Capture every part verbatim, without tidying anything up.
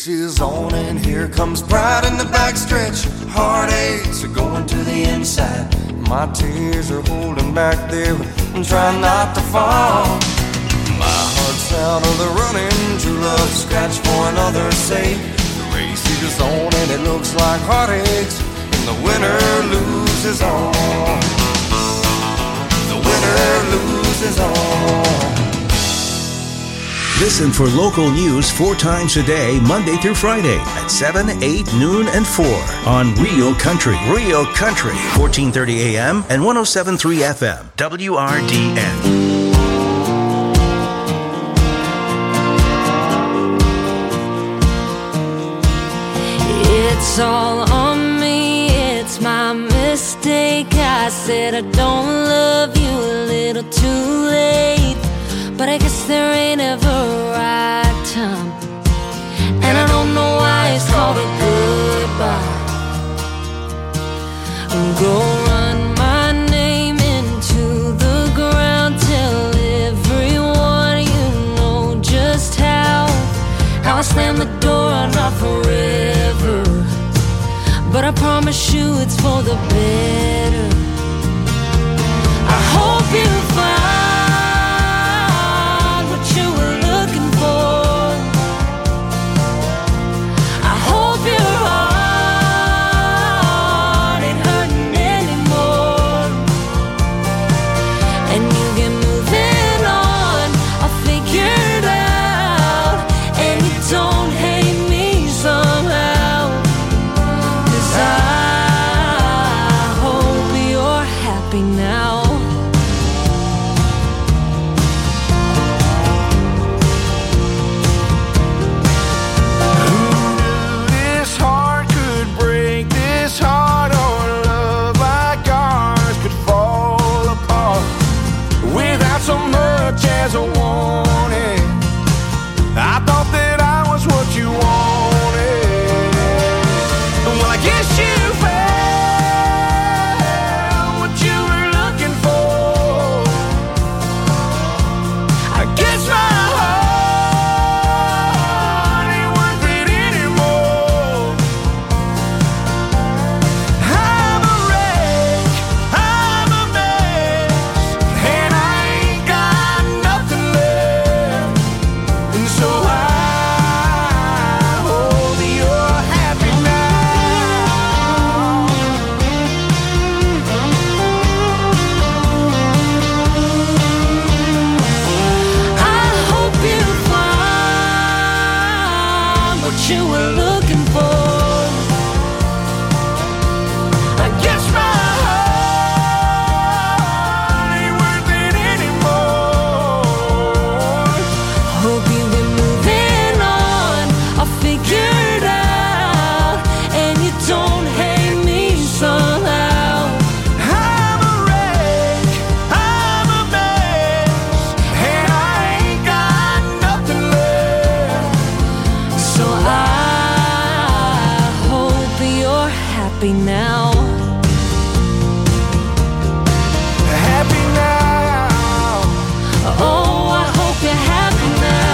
is on and here comes pride in the backstretch. Heartaches are going to the inside. My tears are holding back there. I'm trying not to fall. My heart's out of the running. True love scratch for another's sake. The race is on and it looks like heartaches. And the winner loses all. The winner loses all. Listen for local news four times a day, Monday through Friday at seven, eight, noon, and four on Real Country. Real Country, fourteen thirty A M and one oh seven point three F M, W R D N. It's all on me, it's my mistake. I said I don't love you a little too late. But I guess there ain't ever a right time. And I don't know why it's called a goodbye. Go run my name into the ground. Tell everyone you know just how How I slam the door, not forever. But I promise you it's for the better. I hope you find as a warning. I thought that I was what you wanted. Well, I guess you found what you were looking for. I guess my heart ain't worth it anymore. I'm a wreck, I'm a mess, and I ain't got nothing left. And so I hope you're happy now. I hope you find what you were looking for. I guess my heart ain't worth it anymore. Hope you've been moving on, I'll figure it out, and you don't hate me somehow. I'm a wreck, I'm a mess, and I ain't got nothing left. So I hope you're happy now. Happy now. Oh, I hope you're happy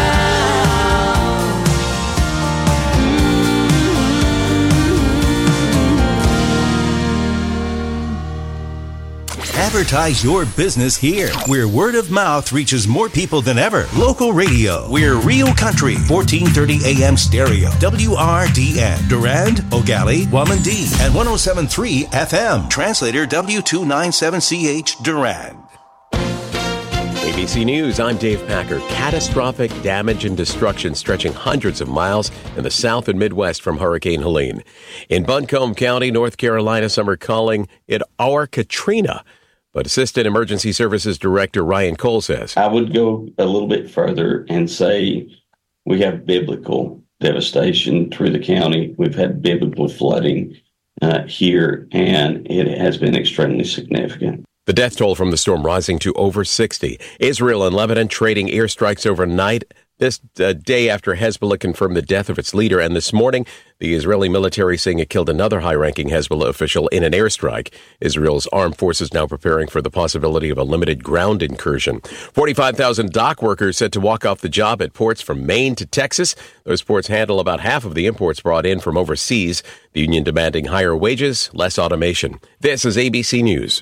now. Advertise your business here, where word of mouth reaches more people than ever. Local radio. We're Real Country, fourteen thirty A M stereo, W R D N. Durand, O'Galley, Wamandee, and one oh seven point three F M. Translator W two ninety-seven C H, Durand. A B C News, I'm Dave Packer. Catastrophic damage and destruction stretching hundreds of miles in the South and Midwest from Hurricane Helene. In Buncombe County, North Carolina, some are calling it our Katrina. But Assistant Emergency Services Director Ryan Cole says, I would go a little bit further and say we have biblical devastation through the county. We've had biblical flooding uh, here, and it has been extremely significant. the death toll from the storm rising to over sixty. Israel and Lebanon trading airstrikes overnight This uh, day after Hezbollah confirmed the death of its leader, and this morning, the Israeli military saying it killed another high-ranking Hezbollah official in an airstrike. Israel's armed forces now preparing for the possibility of a limited ground incursion. forty-five thousand dock workers set to walk off the job at ports from Maine to Texas. Those ports handle about half of the imports brought in from overseas. The union demanding higher wages, less automation. This is A B C News.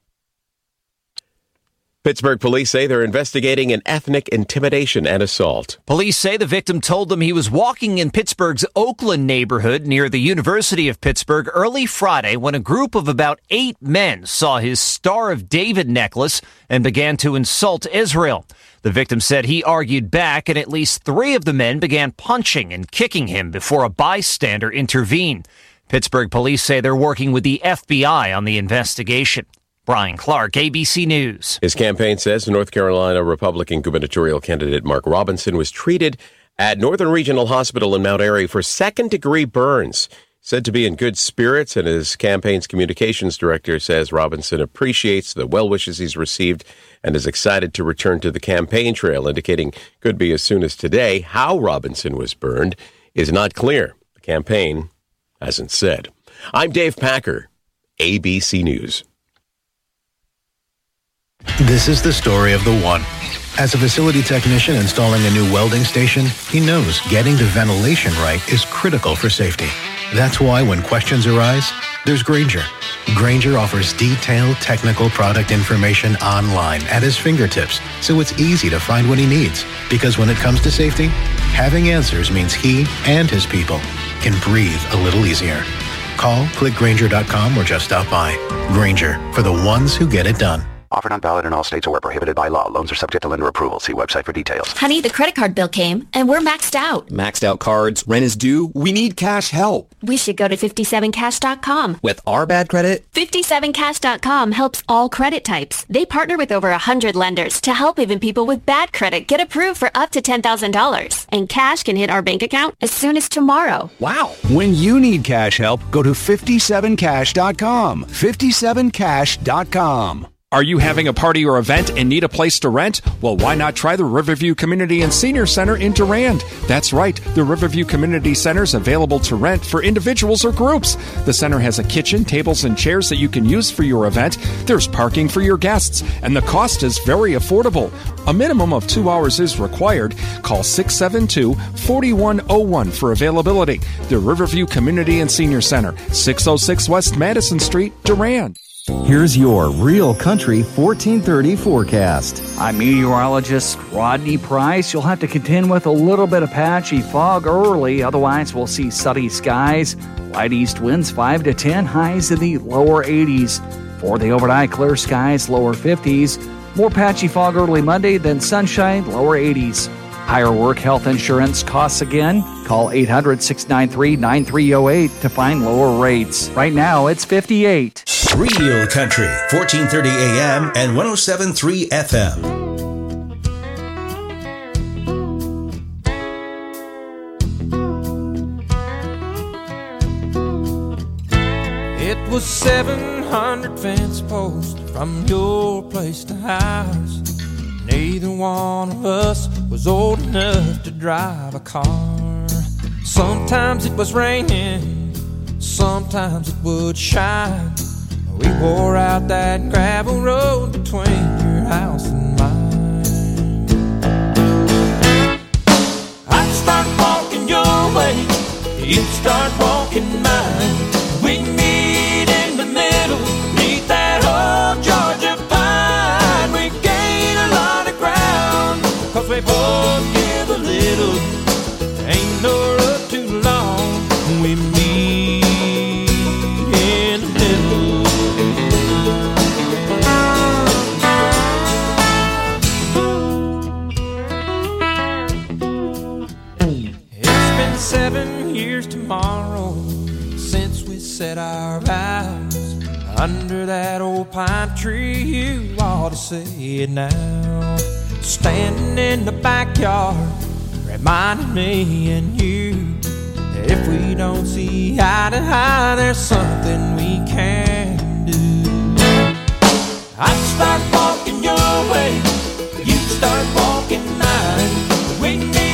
Pittsburgh police say they're investigating an ethnic intimidation and assault. Police say the victim told them he was walking in Pittsburgh's Oakland neighborhood near the University of Pittsburgh early Friday when a group of about eight men saw his Star of David necklace and began to insult Israel. The victim said he argued back, and at least three of the men began punching and kicking him before a bystander intervened. Pittsburgh police say they're working with the F B I on the investigation. Brian Clark, A B C News. His campaign says North Carolina Republican gubernatorial candidate Mark Robinson was treated at Northern Regional Hospital in Mount Airy for second-degree burns. Said to be in good spirits, and his campaign's communications director says Robinson appreciates the well wishes he's received and is excited to return to the campaign trail, indicating could be as soon as today. How Robinson was burned is not clear. The campaign hasn't said. I'm Dave Packer, A B C News. This is the story of the one. As a facility technician installing a new welding station, he knows getting the ventilation right is critical for safety. That's why when questions arise, there's Grainger. Grainger offers detailed technical product information online at his fingertips, so it's easy to find what he needs. Because when it comes to safety, having answers means he and his people can breathe a little easier. Call, click Grainger dot com, or just stop by. Grainger, for the ones who get it done. Offer not valid in all states or prohibited by law. Loans are subject to lender approval. See website for details. Honey, the credit card bill came, and we're maxed out. Maxed out cards, rent is due. We need cash help. We should go to fifty-seven cash dot com. With our bad credit? fifty-seven cash dot com helps all credit types. They partner with over one hundred lenders to help even people with bad credit get approved for up to ten thousand dollars. And cash can hit our bank account as soon as tomorrow. Wow. When you need cash help, go to fifty-seven cash dot com. fifty-seven cash dot com. Are you having a party or event and need a place to rent? Well, why not try the Riverview Community and Senior Center in Durand? That's right, the Riverview Community Center is available to rent for individuals or groups. The center has a kitchen, tables, and chairs that you can use for your event. There's parking for your guests, and the cost is very affordable. A minimum of two hours is required. Call six seven two, four one zero one for availability. The Riverview Community and Senior Center, six oh six West Madison Street, Durand. Here's your Real Country fourteen thirty forecast. I'm meteorologist Rodney Price. You'll have to contend with a little bit of patchy fog early. Otherwise, we'll see sunny skies. Light east winds five to ten, highs in the lower eighties. For the overnight, clear skies, lower fifties. More patchy fog early Monday, then sunshine, lower eighties. Higher work health insurance costs again. Call eight hundred, six nine three, nine three zero eight to find lower rates. Right now, it's fifty-eight. Real Country, fourteen thirty A M and one oh seven point three F M. It was seven hundred fence posts from your place to ours. Neither one of us was old enough to drive a car. Sometimes it was raining, sometimes it would shine. We wore out that gravel road between your house and mine. I'd start walking your way, you'd start walking mine. We'd meet in the middle, meet that old Georgia pine. We gain a lot of ground, cause we both give a little. Ain't no road too long, we meet in the middle. It's been seven years tomorrow since we said our vows under that old pine tree. You ought to say it now. Standing in the backyard, reminding me and you that if we don't see eye to eye, there's something we can do. I'd start walking your way, you'd start walking mine. We need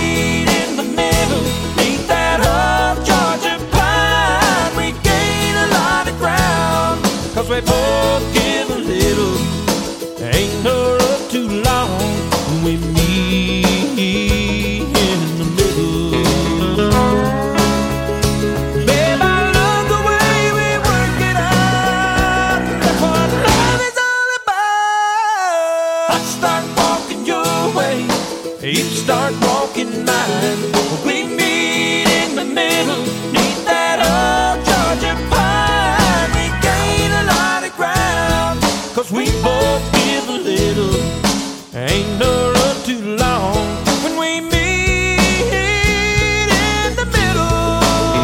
start walking mine. We meet in the middle, neath that old Georgia pine. We gain a lot of ground, cause we both give a little. Ain't no road too long when we meet in the middle.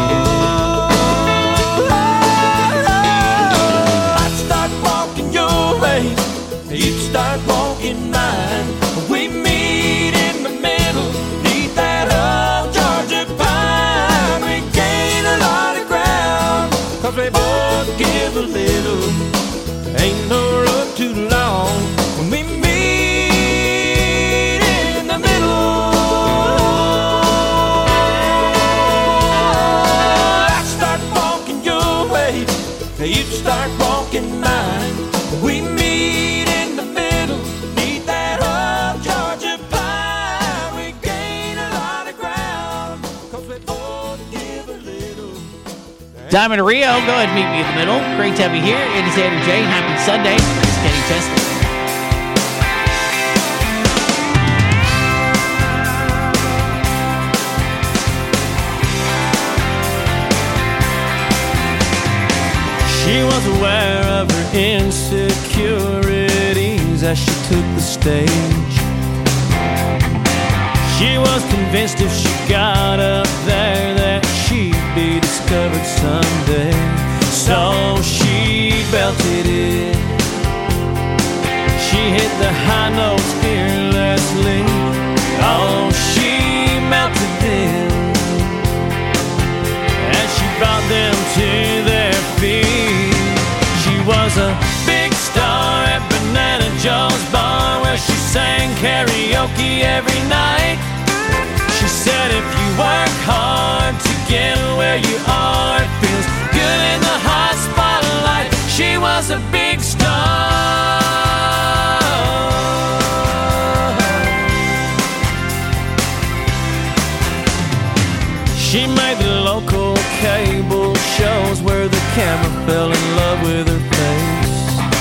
I'd start walking your way, you'd start walking mine. We meet in the middle, neath that old Georgia pine. We gain a lot of ground, cause we both give a little. Ain't no road too long when we meet in the middle. I'd start walking your way, you'd start walking mine. We meet in the middle, neath that old Georgia pine. We gain a lot of ground, cause we both give a little. Diamond Rio, go ahead and meet me in the middle. Great to have you here. It is Andrew J. Happy Sunday. It's Kenny Chesney. She was aware of her insecurities as she took the stage. She was convinced if she got up there that she'd be discovered someday. So she belted it. She hit the high notes fearlessly. Oh, she melted them as she brought them to their feet. She was a big star at Banana Joe's bar, where she sang karaoke every night. She said if you work hard to get where you are, it feels good in the hot spotlight. She was a big star. She made the local cable shows where the camera fell in love with her face.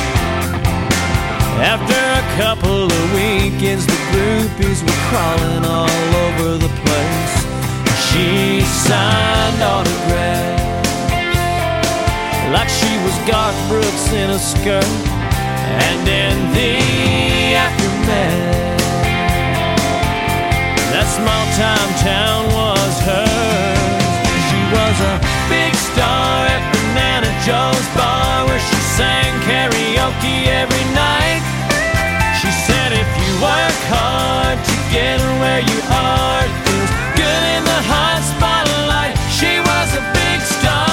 After a couple of weekends, the groupies were crawling all over the place. She signed autographs like she was Garth Brooks in a skirt. And in the aftermath, that small time town was hers. She was a big star at Banana Joe's bar, where she sang karaoke every night. She said if you work hard to get where you are, it feels good in the hot spotlight. She was a big star.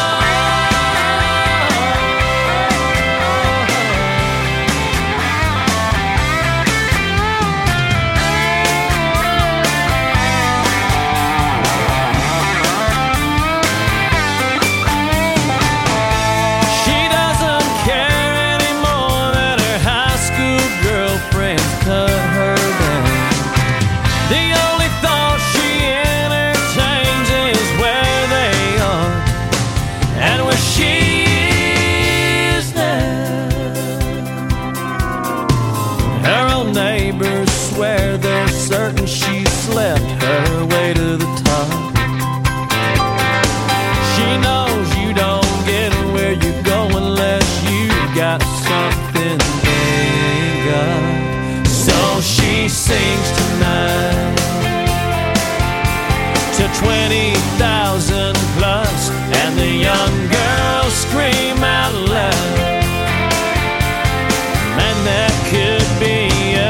Certain she slept her way to the top. She knows you don't get where you go unless you got something they ain't got. So she sings tonight to twenty thousand plus, and the young girls scream out loud, man, that could be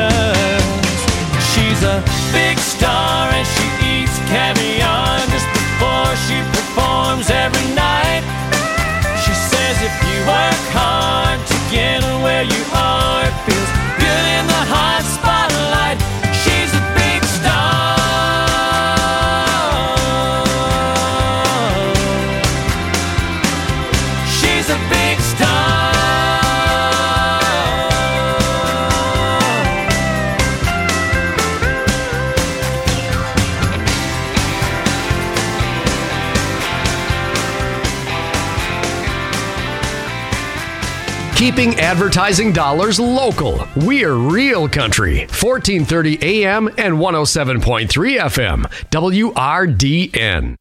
a big star, and she eats caviar just before she performs every night. She says if you work hard to get where you are, it feels good in the hot spotlight. She's a big star. She's keeping advertising dollars local. We're Real Country, fourteen thirty A M and one oh seven point three F M, W R D N.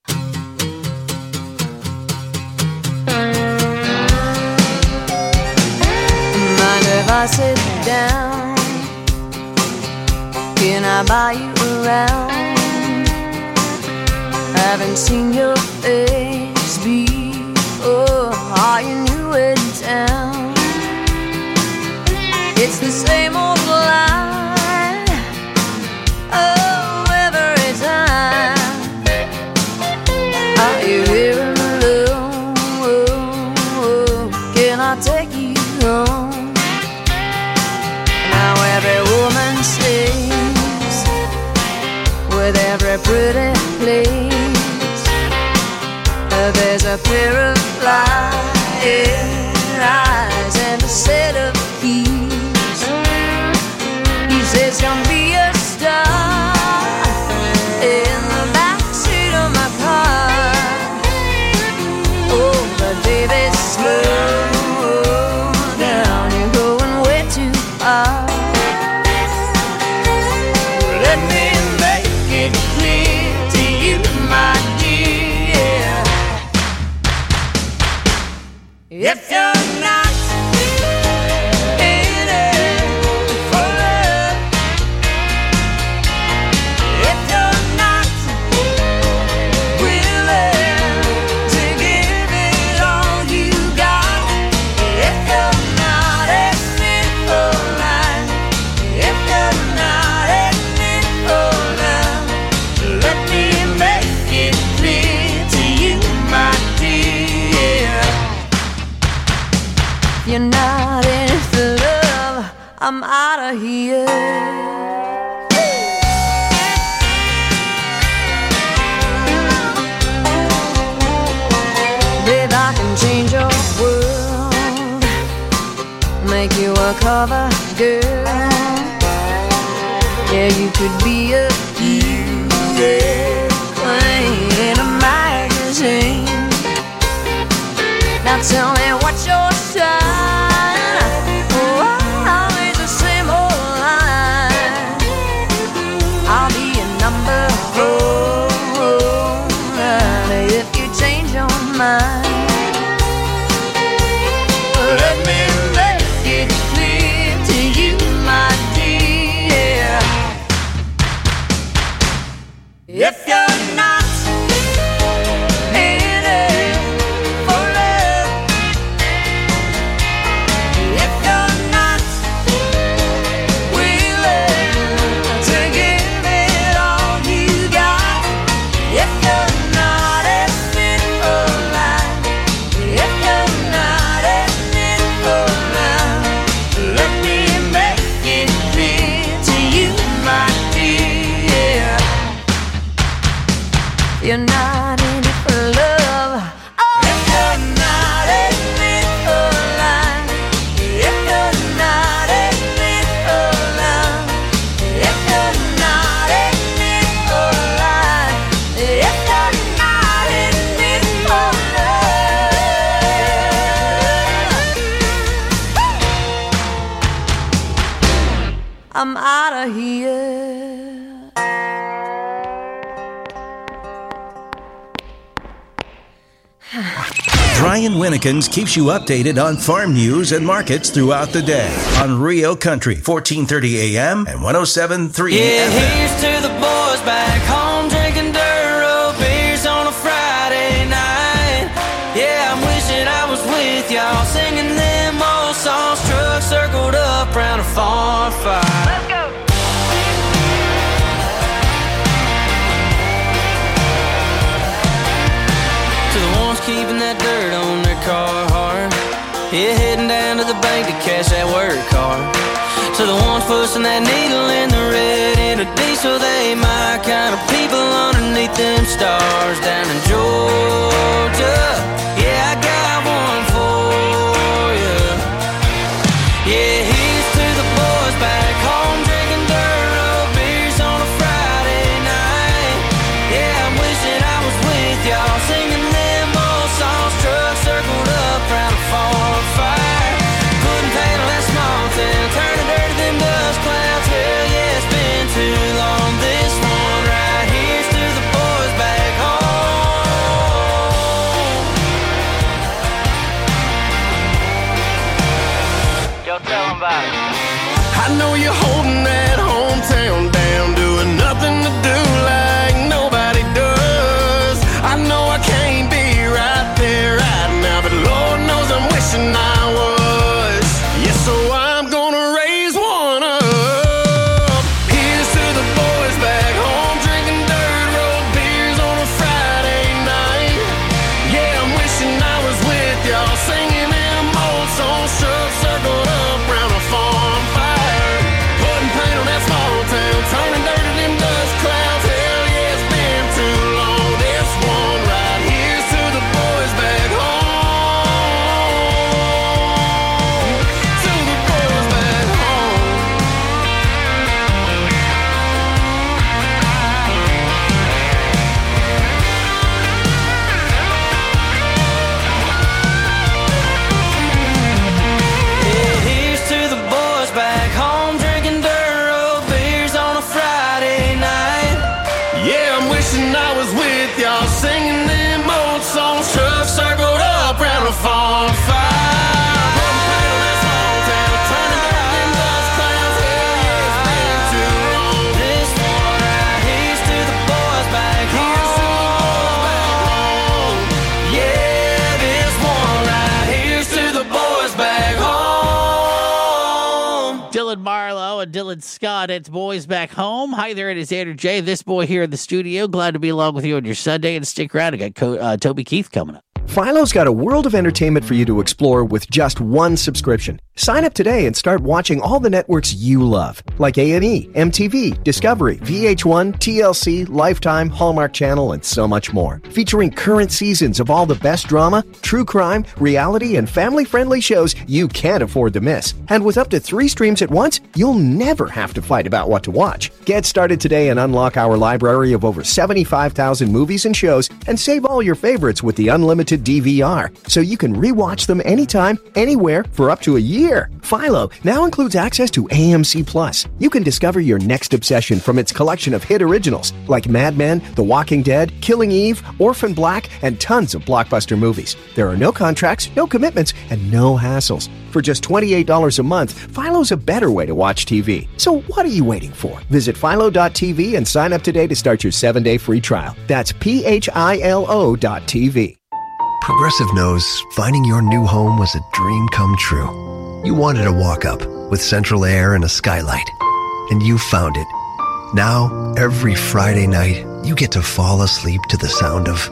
Mind if I sit down? Can I buy you around? Haven't seen your face before. Are you new in town? It's the same old line. Oh, every time. Are you here alone? Can I take you home? Now every woman sings with every pretty place. There's a pair of flying eyes and a set of keys. He says, "Come be a star in the backseat of my car." Oh, but baby, slow down, you're going way too far. Let me make it clear to you, my dear. If you're not in it for love, if you're not willing to give it all you got, if you're not in it for life, if you're not in it for love, let me make it clear to you, my dear. You're not in it for love, I'm out of here. Babe, I can change your world, make you a cover girl. Yeah, you could be a queen in a magazine. Now tell me what's your sign? Oh, always the same old line. I'll be a number four if you change your mind. Let me make it clear to you, my dear. If you're not in it for love, if you're not willing to give it all you got, if you're not in it for life, if you're not in it for love, let me make it clear to you, my dear. You're not in it for love. Oh, if you're not in it for life, if you're not in it for love, if you're not in it for life, if you're not in it for love, I'm out of here. Brian Winnekins keeps you updated on farm news and markets throughout the day on Rio Country, fourteen thirty A M and one oh seven point three Yeah, F M. here's to the boys back home drinking Duro beers on a Friday night. Yeah, I'm wishing I was with y'all singing them old songs, trucks circled up round a farm fire. Let's go. To the ones keeping that dirt on their Carhartt, yeah, heading down to the bank to cash that work card. To the ones pushing that needle in the red in a diesel, they my kind of people underneath them stars down in Georgia. Yeah, I got one for you. Yeah, here's to the boys back home drinking Duro beers on a Friday night. Yeah, I'm wishing I was with y'all singing them old songs, trucks circled up round a farm fire. Put wishing I was with y'all, singing them old songs. Trucks circled up round a farm fire. Marlowe and Dylan Scott. It's Boys Back Home. Hi there, it is Andrew J. This boy here in the studio. Glad to be along with you on your Sunday. And stick around. I got Co- uh, Toby Keith coming up. Philo's got a world of entertainment for you to explore with just one subscription. Sign up today and start watching all the networks you love, like A and E, M T V, Discovery, V H one, T L C, Lifetime, Hallmark Channel, and so much more. Featuring current seasons of all the best drama, true crime, reality, and family-friendly shows you can't afford to miss. And with up to three streams at once, you'll never have to fight about what to watch. Get started today and unlock our library of over seventy-five thousand movies and shows, and save all your favorites with the unlimited D V R, so you can rewatch them anytime, anywhere, for up to a year. Philo now includes access to A M C Plus. You can discover your next obsession from its collection of hit originals like Mad Men, The Walking Dead, Killing Eve, Orphan Black, and tons of blockbuster movies. There are no contracts, no commitments, and no hassles. For just twenty-eight dollars a month, Philo's a better way to watch T V. So what are you waiting for? Visit philo dot t v and sign up today to start your seven-day free trial. That's P H I L O dot T V. Progressive knows finding your new home was a dream come true. You wanted a walk-up with central air and a skylight, and you found it. Now, every Friday night, you get to fall asleep to the sound of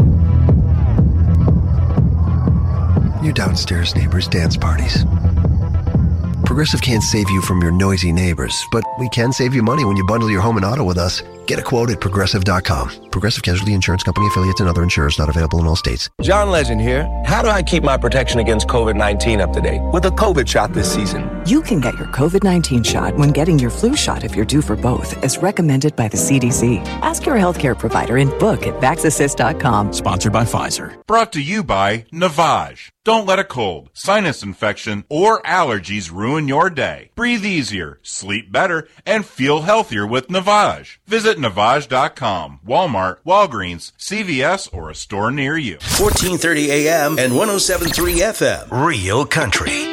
your downstairs neighbors' dance parties. Progressive can't save you from your noisy neighbors, but we can save you money when you bundle your home and auto with us. Get a quote at Progressive dot com. Progressive Casualty Insurance Company, affiliates, and other insurers not available in all states. John Legend here. How do I keep my protection against covid nineteen up to date? With a COVID shot this season. You can get your covid nineteen shot when getting your flu shot if you're due for both, as recommended by the C D C. Ask your healthcare provider and book at vax assist dot com. Sponsored by Pfizer. Brought to you by Navage. Don't let a cold, sinus infection, or allergies ruin your day. Breathe easier, sleep better, and feel healthier with Navage. Visit Navage dot com, Walmart, Walgreens, C V S, or a store near you. fourteen thirty A M and one oh seven point three F M. Real Country.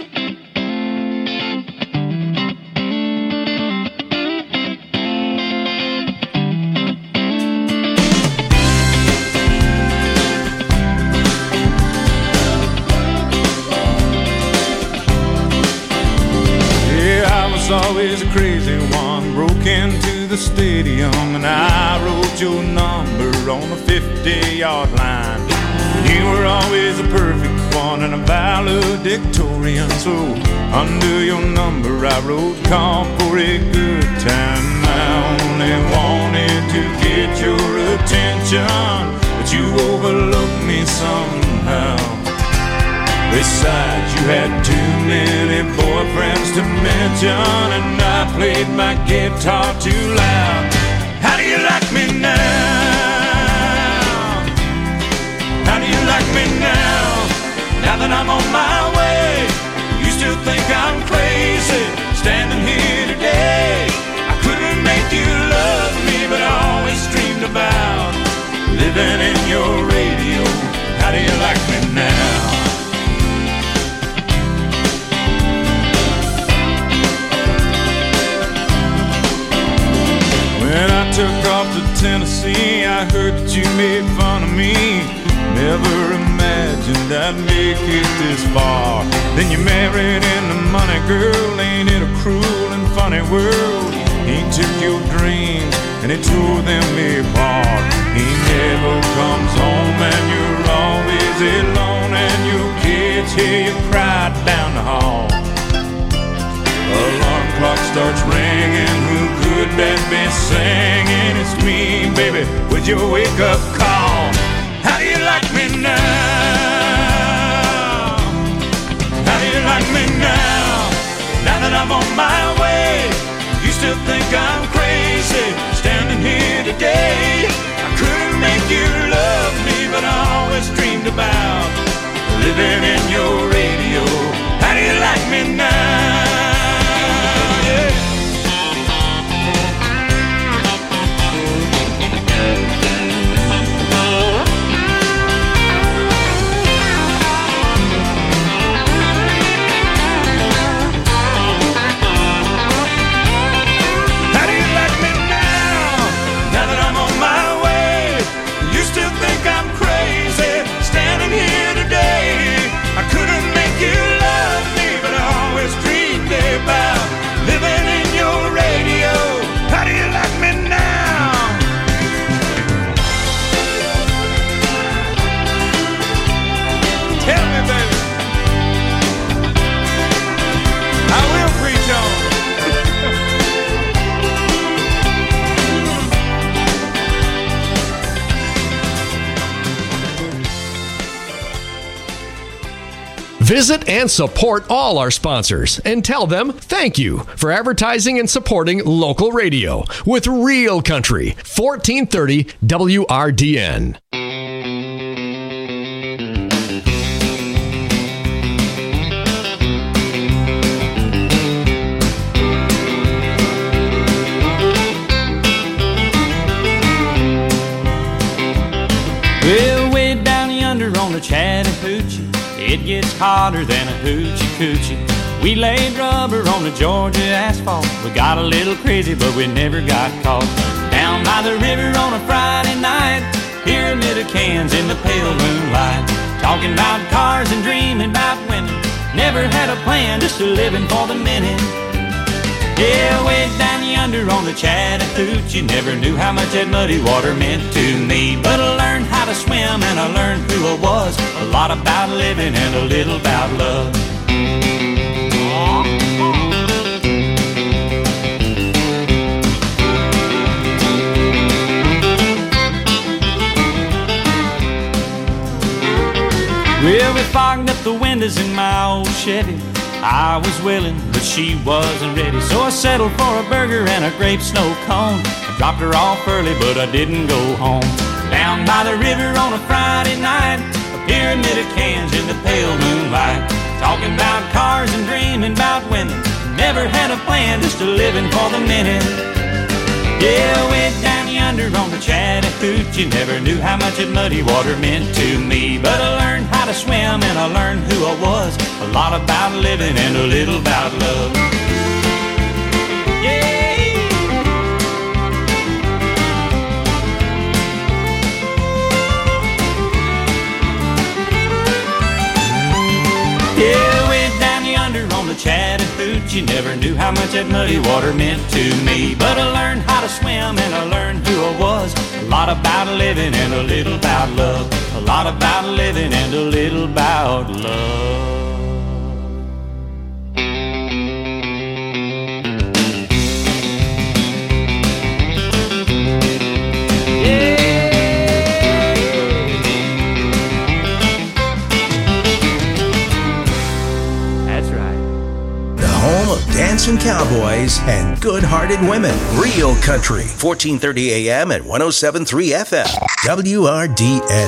Always a crazy one, broke into the stadium and I wrote your number on the fifty-yard line. You were always a perfect one and a valedictorian, so under your number I wrote call for a good time. I only wanted to get your attention, but you overlooked me somehow. Besides, you had too many boyfriends to mention, and I played my guitar too loud. How do you like me now? How do you like me now? Now that I'm on my way, you still think I'm crazy, standing here today. I couldn't make you love me, but I always dreamed about living in your radio. How do you like me now? When I took off to Tennessee, I heard that you made fun of me. Never imagined I'd make it this far. Then you married into money, girl. Ain't it a cruel and funny world? He took your dreams and he tore them apart. He never comes home and you're always alone, and your kids hear you cry down the hall. Alarm clock starts ringing, who could that be singing? It's me, baby, with your wake-up call. How do you like me now? How do you like me now? Now that I'm on my way, you still think I'm crazy, standing here today. I couldn't make you love me, but I always dreamed about living in your radio. How do you like me now? Visit and support all our sponsors and tell them thank you for advertising and supporting local radio with Real Country, fourteen thirty W R D N. Well, way down yonder on the Chattahoochee, it gets hotter than a hoochie coochie. We laid rubber on the Georgia asphalt. We got a little crazy, but we never got caught. Down by the river on a Friday night, pyramid of cans in the pale moonlight. Talking about cars and dreaming about women. Never had a plan, just a living for the minute. Yeah, way down yonder on the Chattahoochee, never knew how much that muddy water meant to me. But I learned how to swim and I learned who I was. A lot about living and a little about love. Well, we fogged up the windows in my old Chevy. I was willing, but she wasn't ready. So I settled for a burger and a grape snow cone. I dropped her off early, but I didn't go home. Down by the river on a Friday night, a pyramid of cans in the pale moonlight. Talking about cars and dreaming about women. Never had a plan, just a living for the minute. Yeah, way down yonder on the Chattahoochee, never knew how much that muddy water meant to me. But I learned how to swim and I learned who I was. A lot about living and a little about love. Yeah. Yeah, way down yonder on the Chattahoochee, never knew how much that muddy water meant to me. But I learned how to swim and I learned who I was. A lot about living and a little about love. A lot about living and a little about love. Dancing cowboys and good-hearted women. Real Country, fourteen thirty A M and one oh seven point three F M. W R D N.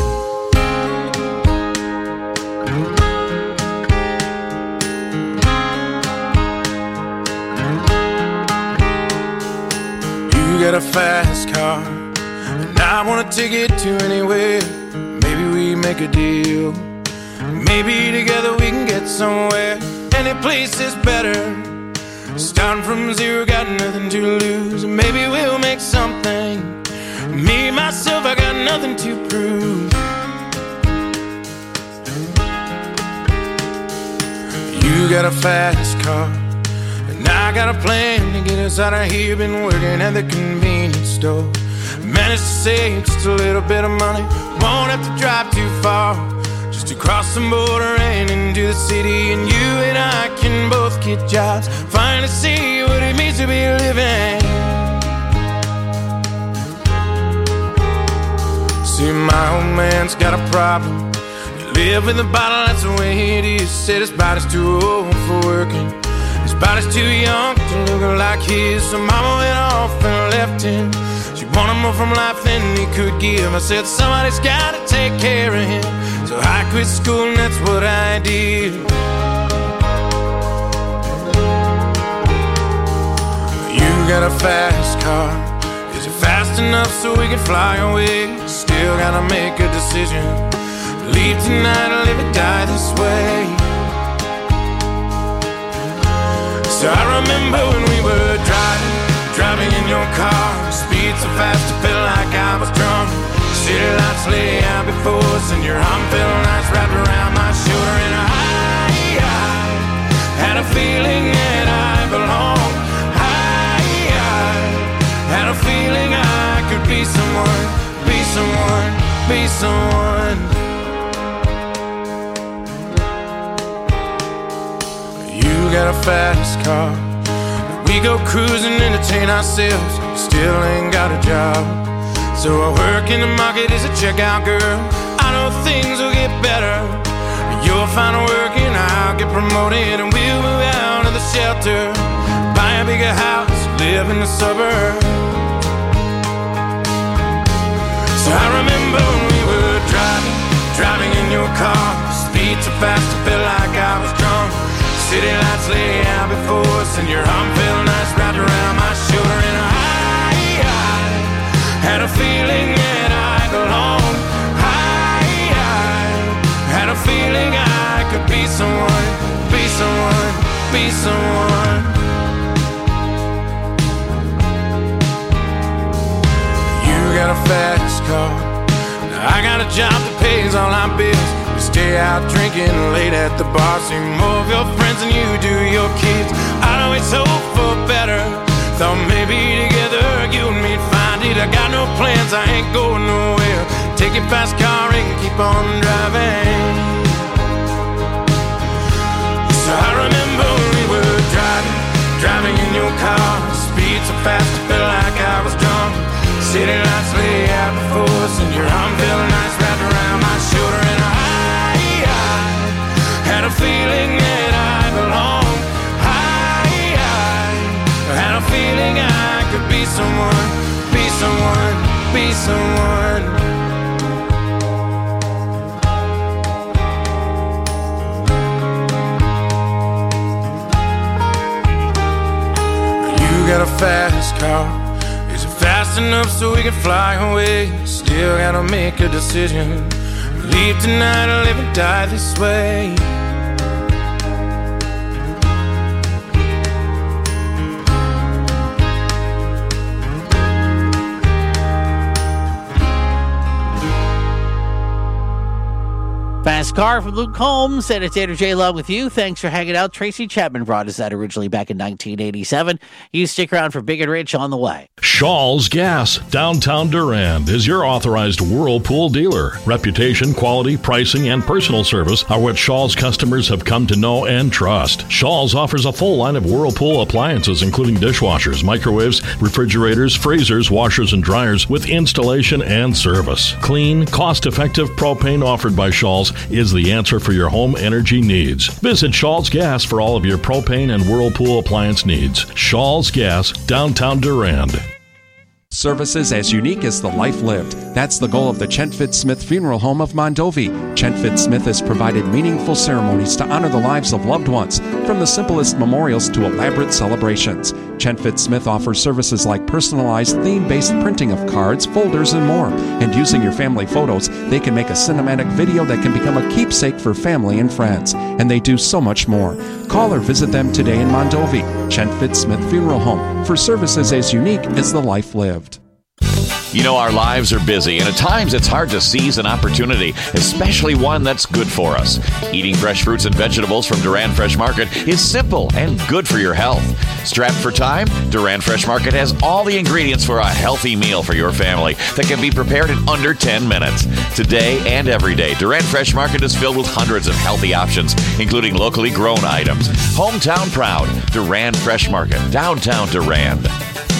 You got a fast car, and I want to take it to anywhere. Maybe we make a deal. Maybe together we can get somewhere. Any place is better. Starting from zero, got nothing to lose. Maybe we'll make something. Me, myself, I got nothing to prove. You got a fast car, and I got a plan to get us out of here. Been working at the convenience store. Managed to save just a little bit of money. Won't have to drive too far, just to cross the border and into the city. And you and I can both get jobs, finally see what it means to be living. See, my old man's got a problem. He live with a bottle, that's the way it is. Said his body's too old for working, his body's too young to look like his. So mama went off and left him. She wanted more from life than he could give. I said somebody's gotta take care of him. So I quit school and that's what I did. You got a fast car. Is it fast enough so we can fly away? Still gotta make a decision. Leave tonight or live or die this way. So I remember when we were driving, driving in your car. Speed so fast it felt like I was drunk. City lights lay out before us, and your arm felt nice wrapped around my shoulder. And I, I had a feeling that I belonged. I, I had a feeling I could be someone, be someone, be someone. You got a fast car. We go cruising, entertain ourselves. Still ain't got a job. So I work in the market as a checkout girl. I know things will get better. You'll find work and I'll get promoted, and we'll move out of the shelter, buy a bigger house, live in the suburbs. So I remember when we were driving, driving in your car, speed so fast I felt like I was drunk. City lights lay out before us, and your arm felt nice wrapped around my shoulder. And I, I had a feeling that I belonged. I, I had a feeling I could be someone, be someone, be someone. You got a fast car, I got a job that pays all our bills. We stay out drinking late at the bar, see more of your friends than you do your kids. I'd always hope for better, thought maybe together you and me'd find it. I got no plans, I ain't going nowhere. Take your fast car and keep on driving. So I remember when we were driving, driving in your car, speed so fast I felt like I was drunk. City lights lay out before us, and your arm felt nice wrapped around my shoulder. And I, I had a feeling that I belonged. I, I had a feeling I could be someone, be someone, be someone. You got a fast car. Is it fast enough so we can fly away? Still gotta make a decision. Leave tonight or live and die this way. Fast Car from Luke Combs, and it's Andrew J. Love with you. Thanks for hanging out. Tracy Chapman brought us that originally back in nineteen eighty-seven. You stick around for Big and Rich on the way. Shaw's Gas, downtown Durand, is your authorized Whirlpool dealer. Reputation, quality, pricing, and personal service are what Shaw's customers have come to know and trust. Shaw's offers a full line of Whirlpool appliances, including dishwashers, microwaves, refrigerators, freezers, washers, and dryers with installation and service. Clean, cost-effective propane offered by Shaw's is the answer for your home energy needs. Visit Shaw's Gas for all of your propane and Whirlpool appliance needs. Shaw's Gas, downtown Durand. Services as unique as the life lived. That's the goal of the Chentfit Smith Funeral Home of Mondovi. Chentfit Smith has provided meaningful ceremonies to honor the lives of loved ones, from the simplest memorials to elaborate celebrations. Chentfit Smith offers services like personalized theme-based printing of cards, folders, and more. And using your family photos, they can make a cinematic video that can become a keepsake for family and friends. And they do so much more. Call or visit them today in Mondovi. Chentfit Smith Funeral Home, for services as unique as the life lived. You know, our lives are busy, and at times it's hard to seize an opportunity, especially one that's good for us. Eating fresh fruits and vegetables from Durand Fresh Market is simple and good for your health. Strapped for time? Durand Fresh Market has all the ingredients for a healthy meal for your family that can be prepared in under ten minutes. Today and every day, Durand Fresh Market is filled with hundreds of healthy options, including locally grown items. Hometown proud, Durand Fresh Market, downtown Durand.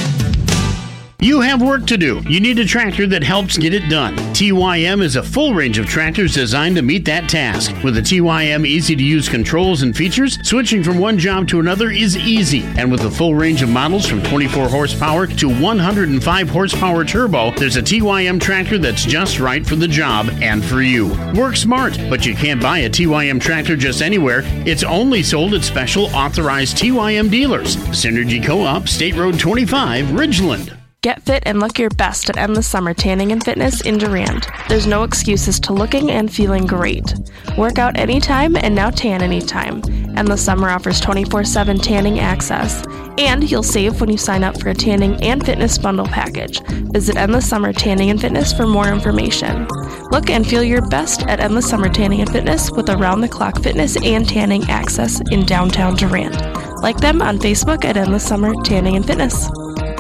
You have work to do. You need a tractor that helps get it done. T Y M is a full range of tractors designed to meet that task. With the T Y M easy-to-use controls and features, switching from one job to another is easy. And with a full range of models from twenty-four horsepower to one hundred five horsepower turbo, there's a T Y M tractor that's just right for the job and for you. Work smart, but you can't buy a T Y M tractor just anywhere. It's only sold at special authorized T Y M dealers. Synergy Co-op, State Road twenty-five, Ridgeland. Get fit and look your best at Endless Summer Tanning and Fitness in Durand. There's no excuses to looking and feeling great. Work out anytime and now tan anytime. Endless Summer offers twenty-four seven tanning access. And you'll save when you sign up for a tanning and fitness bundle package. Visit Endless Summer Tanning and Fitness for more information. Look and feel your best at Endless Summer Tanning and Fitness with around-the-clock fitness and tanning access in downtown Durand. Like them on Facebook at Endless Summer Tanning and Fitness.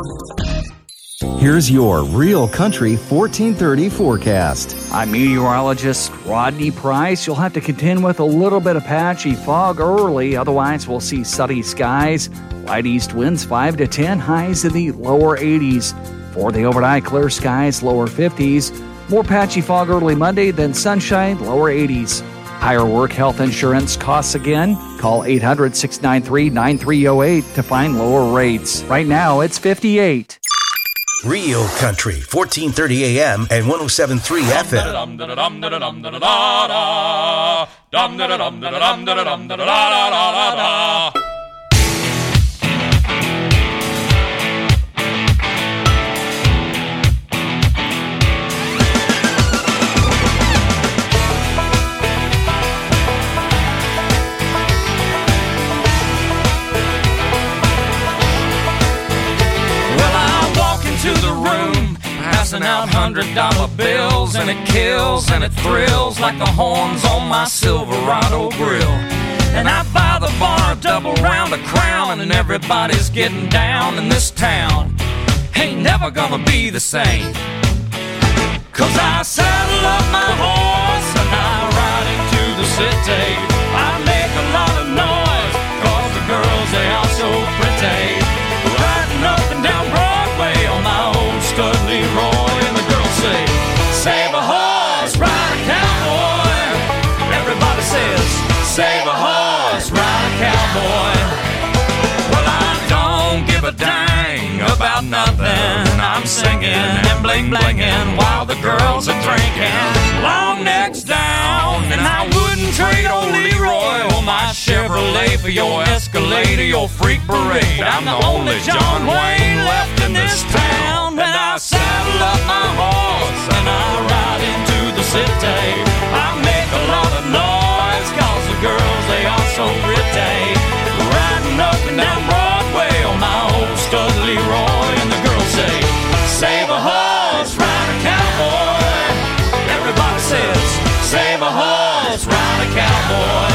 Here's your Real Country fourteen thirty forecast. I'm meteorologist Rodney Price. You'll have to contend with a little bit of patchy fog early. Otherwise, we'll see sunny skies. Light east winds five to ten, highs in the lower eighties. For the overnight, clear skies, lower fifties. More patchy fog early Monday, then sunshine, lower eighties. Higher work health insurance costs again? Call eight hundred, six nine three, nine three zero eight to find lower rates. Right now, it's fifty-eight. Real Country, fourteen thirty A M and one oh seven point three F M. To the room, passing out hundred dollar bills, and it kills and it thrills like the horns on my Silverado grill. And I buy the bar a double round of Crown, and everybody's getting down in this town. Ain't never gonna be the same, 'cause I saddle up my horse and I ride into the city. I make a lot of noise 'cause the girls, they are so pretty. Riding up and down Broadway on my old stud Leroy, and the girls say, save a horse, ride a cowboy. Everybody says, save a horse, ride a cowboy. Well, I don't give a dang about nothing. I'm singing and bling blinging while the girls are drinking. Long necks down, and I wouldn't trade old Leroy or my Chevrolet for your Escalade or your freak parade. I'm the only John Wayne left in this town, and I saddle up my horse and I ride into the city. I make a lot of noise 'cause the girls, they are so pretty. Riding up and down Broadway on my old stud Leroy, and the girls say, save a horse, ride a cowboy. Everybody says, save a horse, ride a cowboy.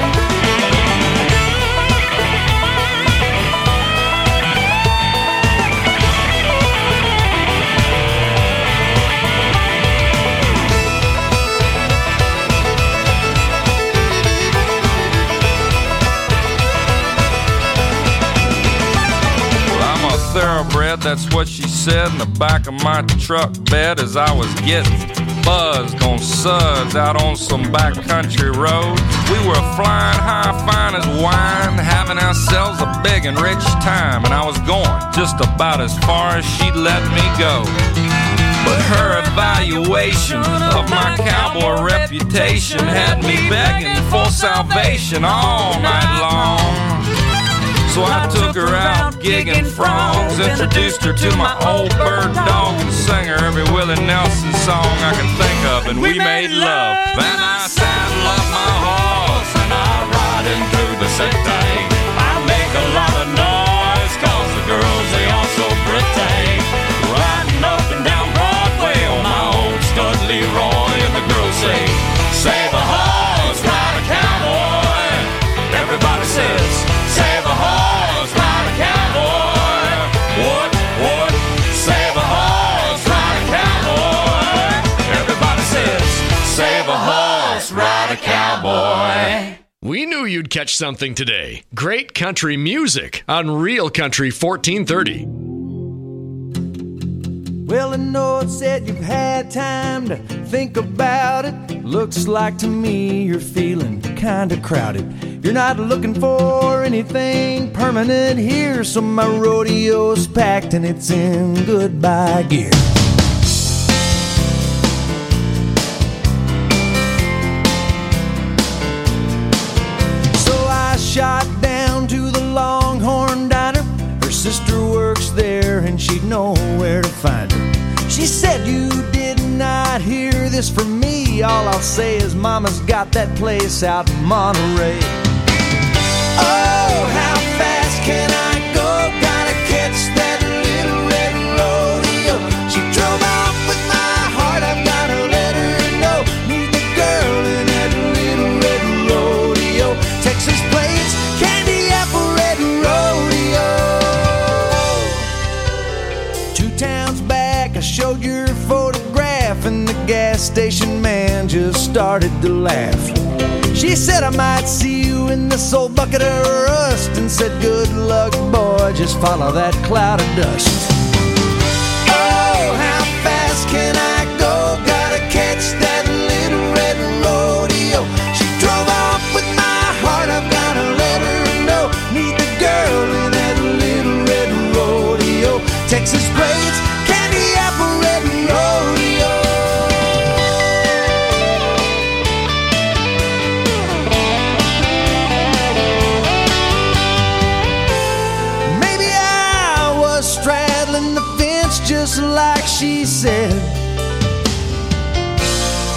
Thoroughbred, that's what she said in the back of my truck bed as I was getting buzzed on suds out on some backcountry road. We were flying high, fine as wine, having ourselves a big and rich time, and I was going just about as far as she'd let me go. But her evaluation of my cowboy reputation had me begging for salvation all night long. So I took her out gigging frogs, introduced her to my old bird dog, and sang her every Willie Nelson song I could think of, and we made love. Then I saddle up my horse and I ride into the city. I make a lot of noise 'cause the girls, they are so pretty. Riding up and down Broadway on my old stud Leroy, and the girls say, save a horse, ride a cowboy. Everybody says, save a horse, ride a cowboy. What, what? Save a horse, ride a cowboy. Everybody says, save a horse, ride a cowboy. We knew you'd catch something today. Great country music on Real Country fourteen thirty. Well, I know it said you've had time to think about it. Looks like to me you're feeling kinda crowded. You're not looking for anything permanent here, so my rodeo's packed and it's in goodbye gear. So I shot down to the Longhorn Diner. Her sister works there and she'd know where to find her. She said, you did not hear this from me. All I'll say is Mama's got that place out in Monterey. Oh, how fast can I go? Gotta catch that little red rodeo. She drove off with my heart, I've gotta let her know. Need the girl in that little red rodeo. Texas plates, candy apple red rodeo. Two towns back, I showed your photograph, and the gas station man just started to laugh. She said I might see you in this old bucket of rust, and said good luck boy, just follow that cloud of dust. Oh, how fast can I go? Gotta catch that little red rodeo. She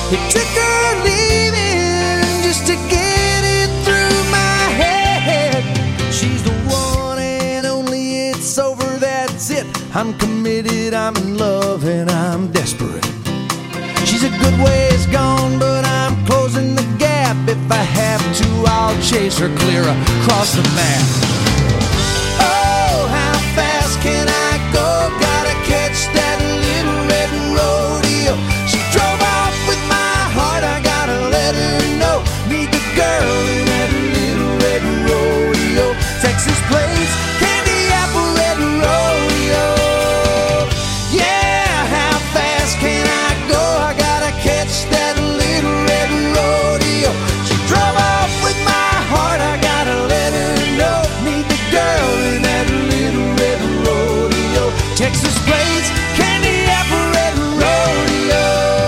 It took her leaving just to get it through my head. She's the one and only, it's over, that's it. I'm committed, I'm in love, and I'm desperate. She's a good ways gone, but I'm closing the gap. If I have to, I'll chase her clear across the map. Oh, how fast can I go? Gotta catch that little red rodeo. She drove off with my heart, I gotta let her know. Meet the girl in that little red rodeo. Texas plains, candy apple red rodeo. Yeah, how fast can I go? I gotta catch that little red rodeo. She drove off with my heart, I gotta let her know. Meet the girl in that little red rodeo. Texas plains, candy apple red rodeo.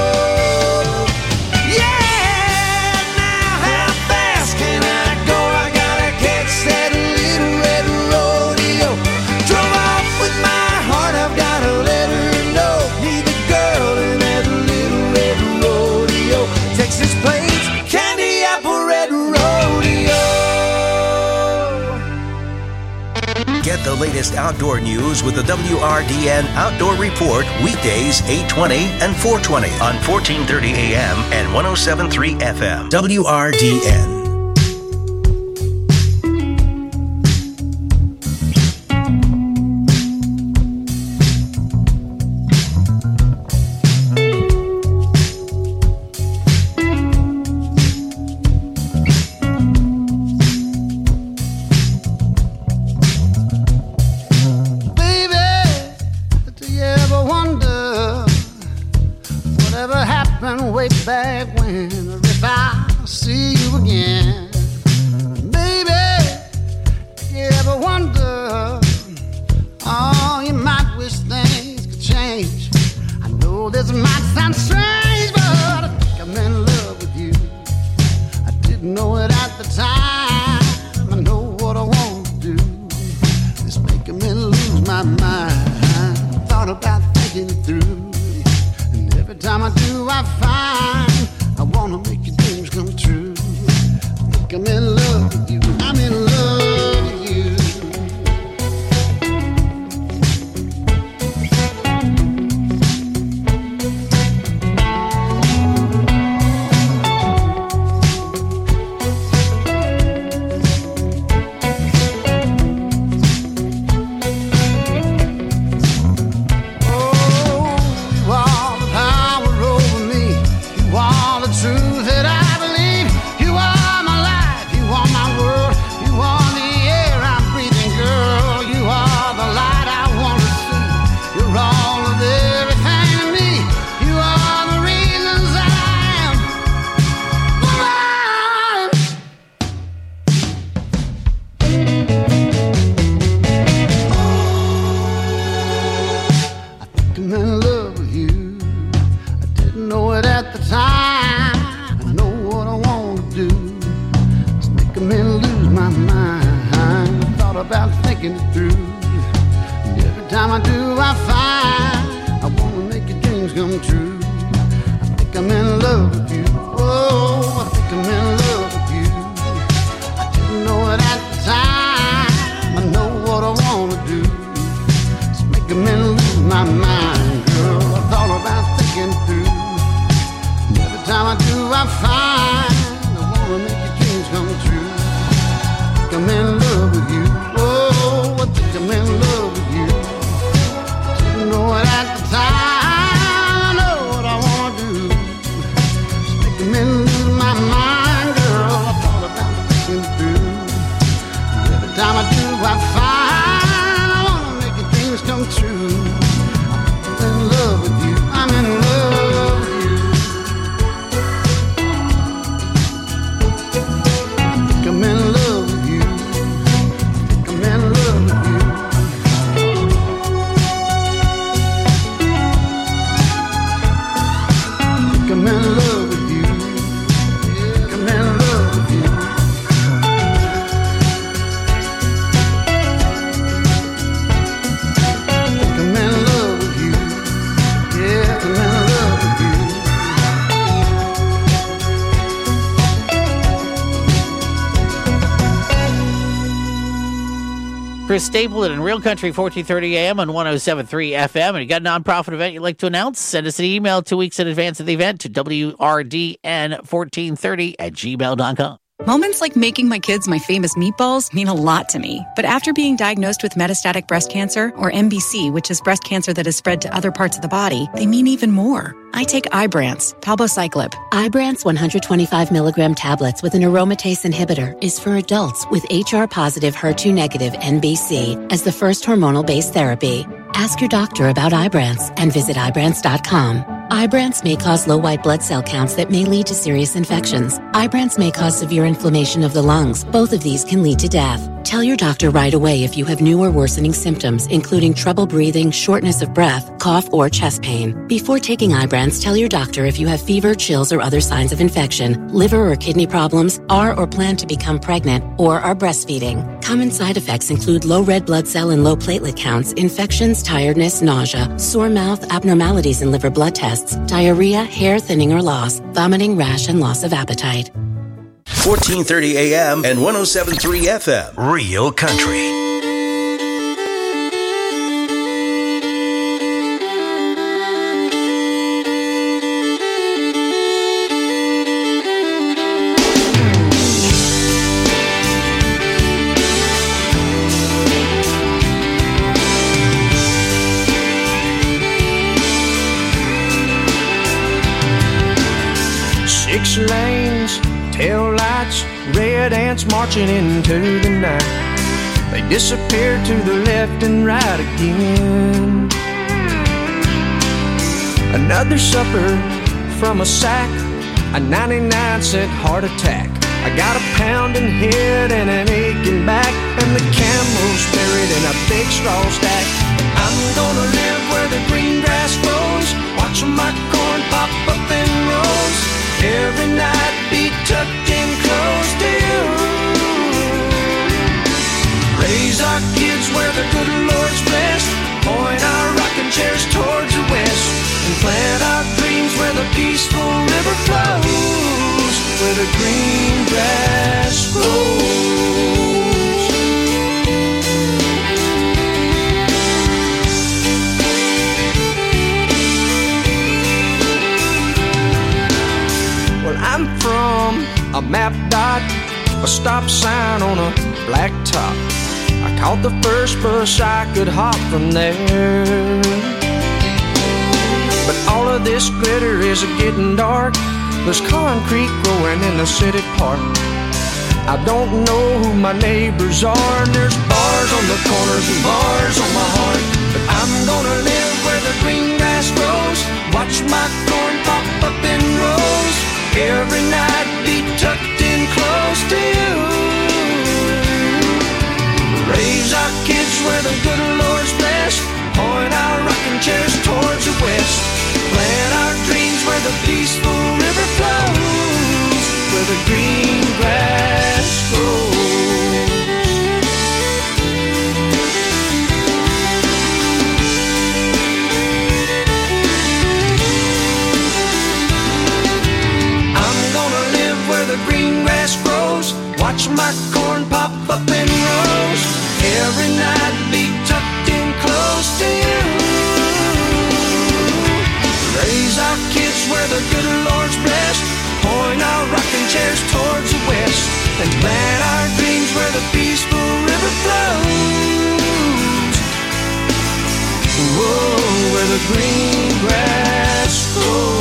Yeah, now how fast can I go? I gotta catch that little red rodeo. Drove off with my heart, I've gotta let her know. Meet the girl in that little red rodeo. Texas plains, candy apple red rodeo. Get the latest outdoor news with the W R D N Outdoor Report weekdays eight twenty and four twenty on fourteen thirty A M and one oh seven point three F M. W R D N. Baby, do you ever wonder whatever happened way back when? Or if I see you again? Baby, do you ever wonder? Oh, you might wish things could change. I know this might sound strange, but I think I'm in love with you. I didn't know it at the time. I know what I want to do. It's making me lose my mind. Thought about thinking it through, and every time I do, I find I wanna make your dreams come true. I think I'm in love with you. I'm in love with you. You are the power over me. You are the truth that I believe. You are my life. You are my world. You are the air I'm breathing, girl. You are the light I want to see. You're all of everything to me. You are the reasons that I am alive. I'm in love with you. I didn't know it at the time. I know what I want to do. It's making me lose my mind. Thought about thinking it through, and every time I do, I find I want to make your dreams come true. I think I'm in love with you. Oh, I think I'm in love with you. I didn't know it at the time. I know what I want to do. It's making me lose my mind, girl. I thought about thinking through, and every time I do, I find I wanna make your dreams come true. I think I'm in love with you. Oh, I think I'm in love with you. I didn't know it at the time. I know what I wanna do. It's making me lose my mind, girl. I thought about thinking through, and every time I do, I find I wanna make your dreams come true. I'm in love with you. I'm in love with you. I think I'm in love with you. I think I'm in love with you. Chris Stapleton in Real Country, fourteen thirty A M on one oh seven point three F M. And you got a nonprofit event you'd like to announce? Send us an email two weeks in advance of the event to W R D N fourteen thirty at gmail dot com. Moments like making my kids my famous meatballs mean a lot to me. But after being diagnosed with metastatic breast cancer, or M B C, which is breast cancer that has spread to other parts of the body, they mean even more. I take Ibrance, palbociclib. Ibrance one hundred twenty-five milligram tablets with an aromatase inhibitor is for adults with H R-positive, H E R two negative N B C as the first hormonal-based therapy. Ask your doctor about Ibrance and visit Ibrance dot com. Ibrance may cause low white blood cell counts that may lead to serious infections. Ibrance may cause severe inflammation of the lungs. Both of these can lead to death. Tell your doctor right away if you have new or worsening symptoms, including trouble breathing, shortness of breath, cough, or chest pain. Before taking Ibrance, tell your doctor if you have fever, chills, or other signs of infection, liver or kidney problems, are or plan to become pregnant, or are breastfeeding. Common side effects include low red blood cell and low platelet counts, infections, tiredness, nausea, sore mouth, abnormalities in liver blood tests, diarrhea, hair thinning or loss, vomiting, rash, and loss of appetite. fourteen thirty A M and one oh seven point three F M. Real Country. Six lanes, tail lights, red ants marching into the night. They disappear to the left and right again. Another supper from a sack, a ninety-nine cent heart attack. I got a pounding head and an aching back, and the camel's buried in a big straw stack. I'm gonna live where the green grass grows, watching my corn pop up in rows. Every night be tucked in close to you. Raise our kids where the good Lord's blessed, point our rocking chairs towards the west, and plant our dreams where the peaceful river flows, where the green grass grows. Well, I'm from a map dot, a stop sign on a black top. I caught the first bus I could hop from there. But all of this glitter is getting dark. There's concrete growing in the city park. I don't know who my neighbors are, and there's bars on the corners and bars on my heart. But I'm gonna live where the green grass grows, watch my corn pop up in rows. Every night be tucked in close to you. Raise our kids where the good Lord's blessed, point our rocking chairs towards the west, plant our dreams where the peaceful river flows, where the green grass grows. Green grass grows, watch my corn pop up in rows. Every night be tucked in close to you. Raise our kids where the good Lord's blessed, point our rocking chairs towards the west, and plant our dreams where the peaceful river flows. Whoa, where the green grass grows.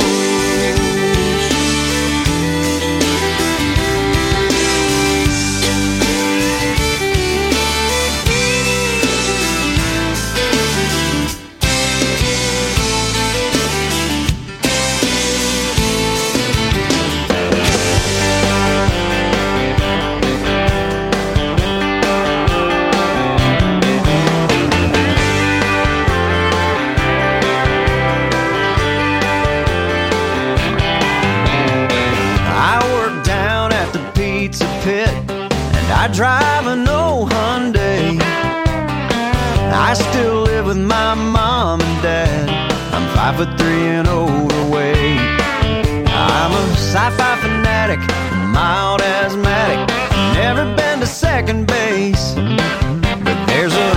I drive an old Hyundai. I still live with my mom and dad. I'm five foot three and overweight. I'm a sci-fi fanatic, mild asthmatic. Never been to second base, but there's a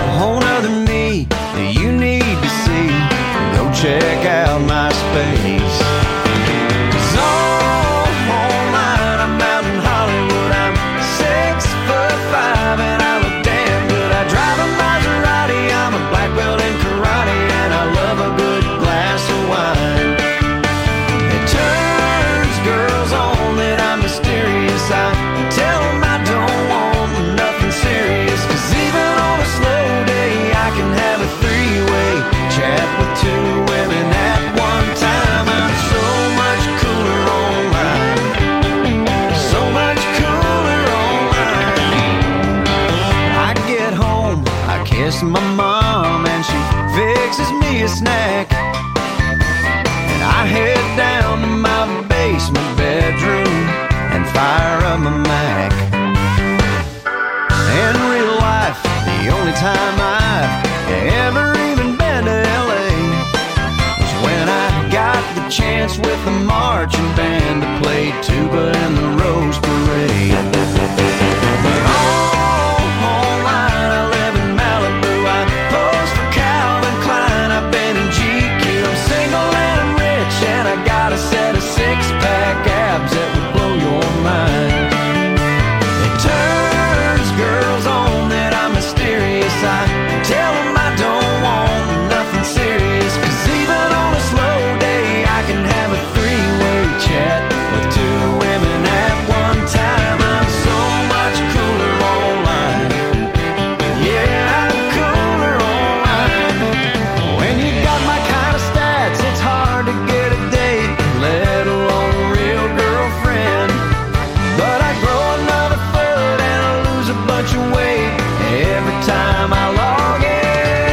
check out my space. 'Cause online, I'm out in Hollywood. I'm six foot five and I look damn good. I drive a Maserati, I'm a black belt in karate, and I love a good glass of wine. It turns girls on that I'm mysterious. I tell them I don't want nothing serious. 'Cause even on a slow day, I can have a three-way chat with two women at one time. I'm so much cooler online. So much cooler online. I get home, I kiss my mom, and she fixes me a snack. And I head down to my basement bedroom and fire up my Mac. In real life, the only time I've ever even been to L A was when I got the chance with the marching band to play tuba in the Rose Parade. But all online, I live in Malibu. I pose for Calvin Klein. I've been in G Q. I'm single and I'm rich, and I got a set of six-pack abs that would blow your mind. It turns girls on that I'm mysterious. I tell them I don't want nothing serious. 'Cause even on a slow day, I can have a three-way chat with two women at one time. I'm so much cooler online. Yeah, I'm cooler online. When you got my kind of stats, it's hard to get a date, let alone a real girlfriend. But I grow another foot and I lose a bunch of weight every time I log in.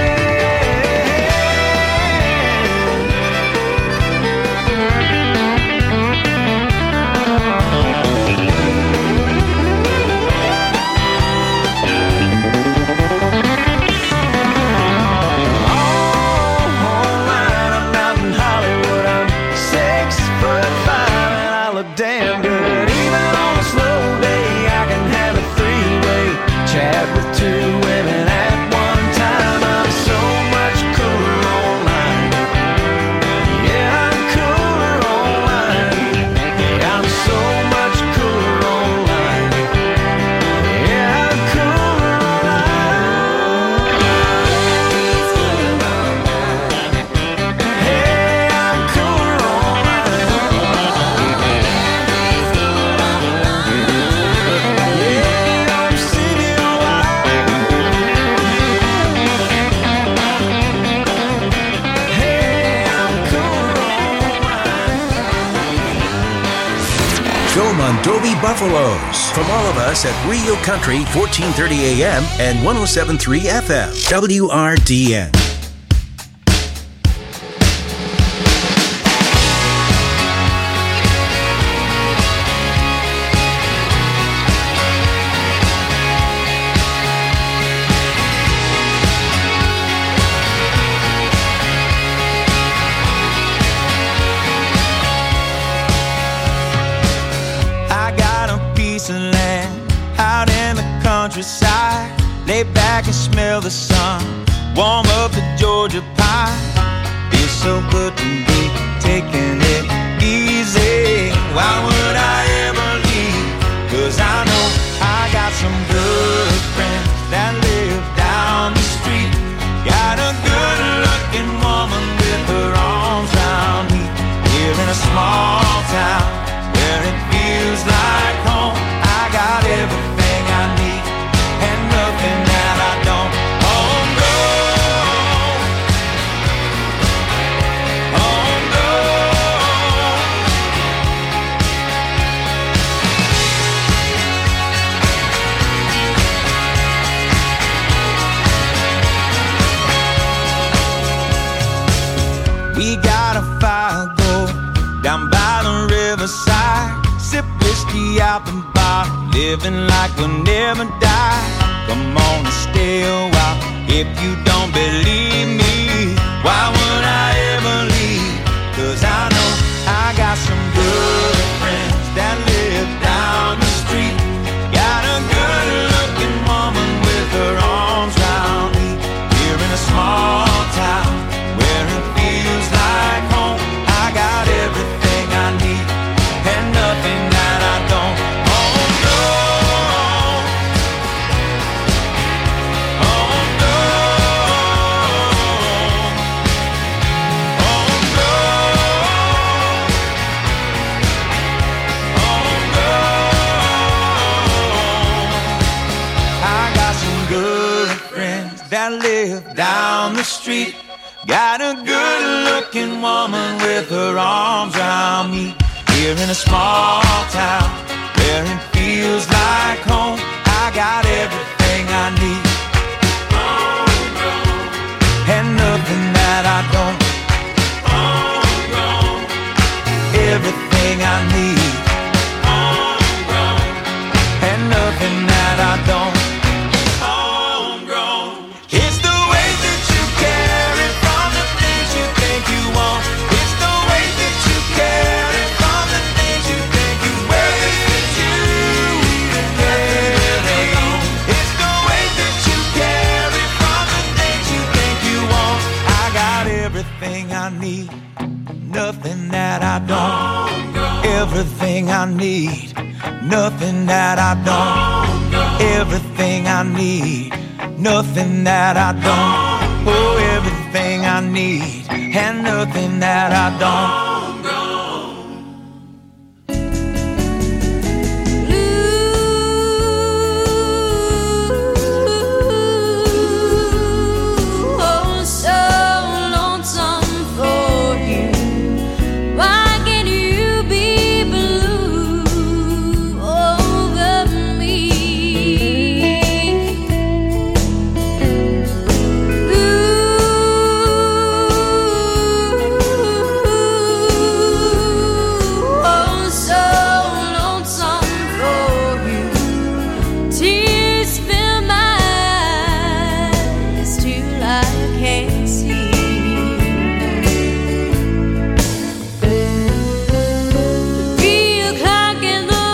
Online, I'm out in Hollywood. I'm six foot five and I look damn good. Even on a slow day, I can have a three-way chat with two women at one time. I'm so much cooler online. Yeah, I'm cooler online. Yeah, I'm so much cooler online. Yeah, I'm cooler online. Hey, I'm cooler online. Yeah, I'm city online. Hey, I'm cooler online. Joe Mondovi Buffaloes. From all of us at Rio Country, fourteen thirty A M and one oh seven point three F M, W R D N. I got a piece of land out in the countryside. Lay back and smell the sun, warm up the Georgia pie. Feels so good to be taking it easy. Why would I ever leave? 'Cause I know I got some good friends that live down the street. Got a good looking woman with her arms round me. Here in a small town where it feels like home. I got everything I need and nothing that I don't. Home girl, home girl. We got a fire go down by the riverside. Sip whiskey out the bar, living like we'll never die. Come on and stay a while if you don't believe me. Why would I ever leave? 'Cause I know I got some good friends that live down the street. Got a good looking woman with her arms round me. Here in a small town where it feels like that live down the street. Got a good-looking woman with her arms around me. Here in a small town where it feels like home, I got everything I need. And nothing that I don't. Everything I need. And nothing that I don't. It's the way that you carry from the things you think you want. It's the way that you carry from the things you think you wear. It's you even carry. It's the way that you carry from the things you think you want. I got everything I need, nothing that I don't. Everything I need, nothing that I don't. Everything I need, nothing that I don't. Oh, everything I need, and nothing that I don't. Tears fill my eyes till I can't see.